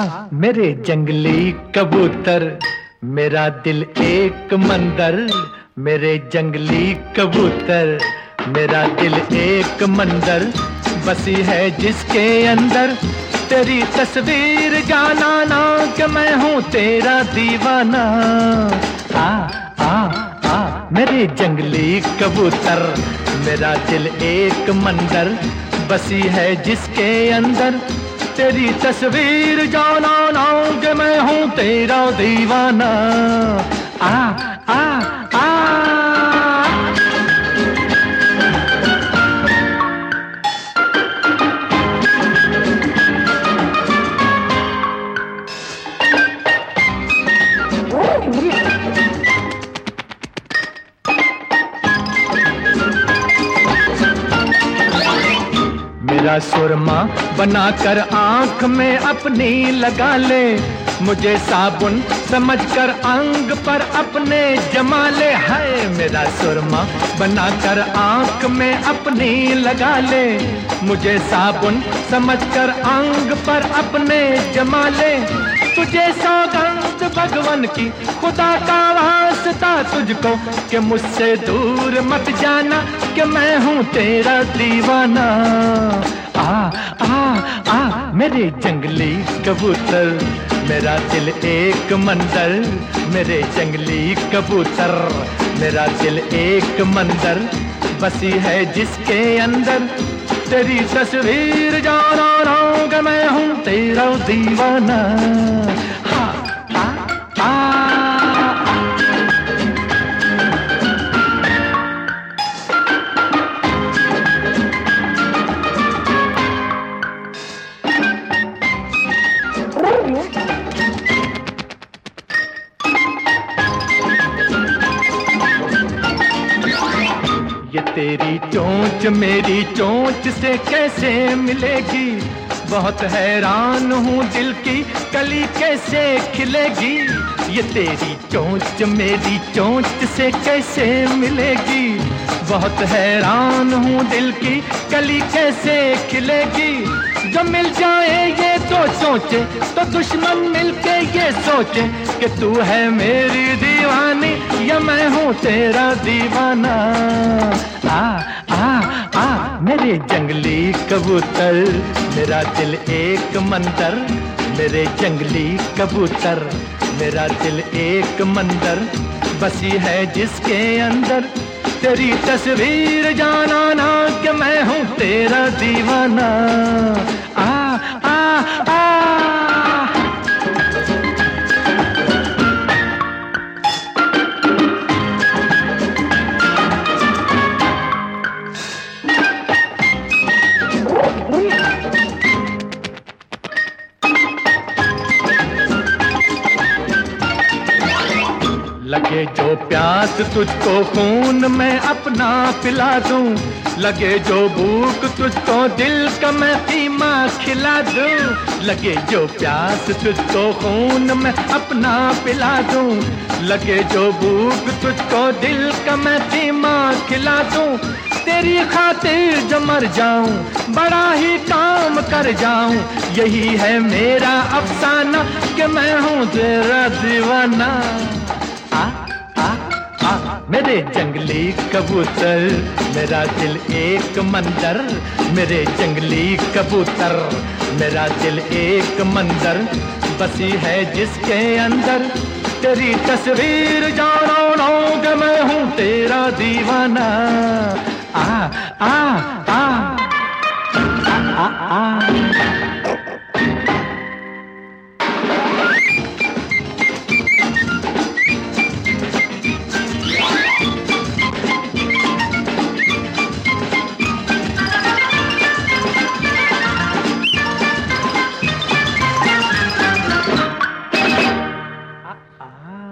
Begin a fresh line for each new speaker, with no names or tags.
मेरे जंगली कबूतर, मेरा दिल एक मंदिर। मेरे जंगली कबूतर, मेरा दिल एक मंदिर। बसी है जिसके अंदर तेरी तस्वीर, जाना ना कि मैं हूँ तेरा दीवाना। आ आ आ मेरे जंगली कबूतर, मेरा दिल एक मंदिर। बसी है जिसके अंदर तेरी तस्वीर, जाना ना कि मैं हूँ तेरा दीवाना। आ आ आ मेरा सुरमा बनाकर आंख में अपनी लगा ले, मुझे साबुन समझकर अंग पर अपने जमा ले। है मेरा सुरमा बनाकर आंख में अपनी लगा ले, मुझे साबुन समझकर अंग पर अपने जमा ले। तुझे सौगंध भगवान की, खुदा का वास्ता तुझको, कि मुझसे दूर मत जाना कि मैं हूँ तेरा दीवाना। आ आ आ मेरे जंगली कबूतर, मेरा दिल एक मंदिर। मेरे जंगली कबूतर, मेरा दिल एक मंदिर। बसी है जिसके अंदर तेरी तस्वीर, जाना रंग मैं हूँ तेरा दीवाना। हाँ आ आ ये तेरी चोंच मेरी चोंच से कैसे मिलेगी, बहुत हैरान हूँ दिल की कली कैसे खिलेगी। ये तेरी चोंच मेरी चोंच से कैसे मिलेगी, बहुत हैरान हूँ दिल की कली कैसे खिलेगी। जो मिल जाए ये दो चोंचे तो दुश्मन मिलके ये सोचे कि तू है मेरी दीवानी या मैं हूँ तेरा दीवाना। आ आ आ मेरे जंगली कबूतर, मेरा दिल एक मंदिर। मेरे जंगली कबूतर, मेरा दिल एक मंदिर। बसी है जिसके अंदर तेरी तस्वीर, जाना ना कि मैं हूँ तेरा दीवाना। आ आ आ लगे जो प्यास तुझको खून मैं अपना पिला दूं, लगे जो भूख तुझको दिल का मैं पीमा खिला दूं। लगे जो प्यास तुझको खून मैं अपना पिला दूं, लगे जो भूख तुझको दिल का मैं पीमा खिला दूं। तेरी खातिर जो मर जाऊं, बड़ा ही काम कर जाऊं, यही है मेरा अफसाना कि मैं हूँ तेरा दीवाना। मेरे जंगली कबूतर, मेरा दिल एक मंदिर। मेरे जंगली कबूतर, मेरा दिल एक मंदिर। बसी है जिसके अंदर तेरी तस्वीर, जानो ना कि मैं हूँ तेरा दीवाना। आ आ आ आ आ, आ। Ah.